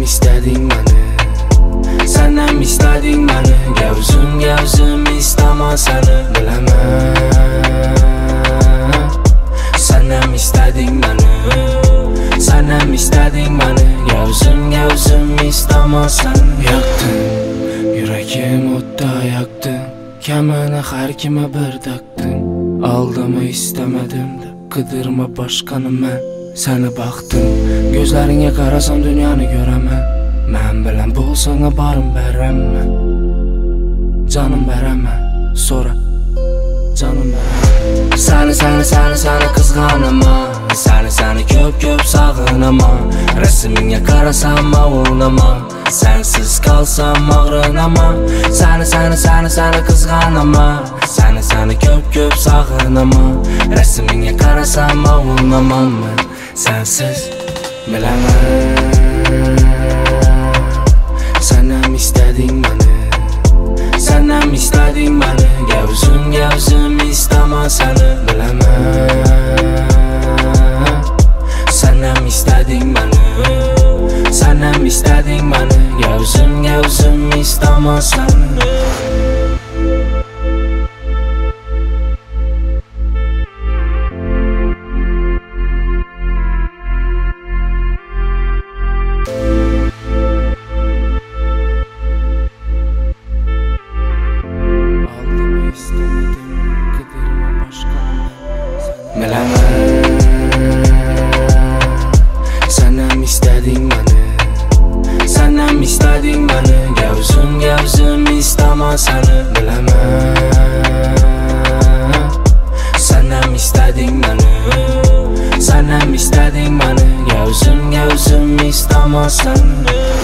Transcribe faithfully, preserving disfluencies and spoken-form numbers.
isteding məni? Sənəm isteding məni? Gəvzüm gəvzüm istəmə səni biləmən. Sənəm isteding məni? Sənəm isteding məni? Gəvzüm gəvzüm istəmə səni. Yaktın, yüreğim odda yaktın. Kəməni hər kimə bir taktın. Aldımı istemedim de kıdırma başkanı mən. Səni baxdım, gözlərinə qarasam dünyanı görəmən. Mən bilən bolsana barım bərəmmən. Canım bərəmmən, sonra canım bərəmmən. Səni, səni, səni, səni qızğanıma. Səni, səni köp köp sağınama. Rəsminə qarasam ağunama. Sənsiz qalsam ağrınama. Səni, səni, səni, səni qızğanıma. Səni, səni köp köp sağınama. Rəsminə qarasam ağunamam mən. Sənsiz biləmən. Sənəm isteding məni? Sənəm isteding məni? Gəvzüm gəvzüm istəmə səni biləmən. Sənəm isteding məni? Sənəm isteding məni? Gəvzüm gəvzüm istəmə səni. Sənəm isteding məni? Sənəm isteding məni? Gəvzüm gəvzüm istəmə səni biləmən. Sənəm isteding məni? Sənəm isteding məni? Gəvzüm gəvzüm istəmə səni.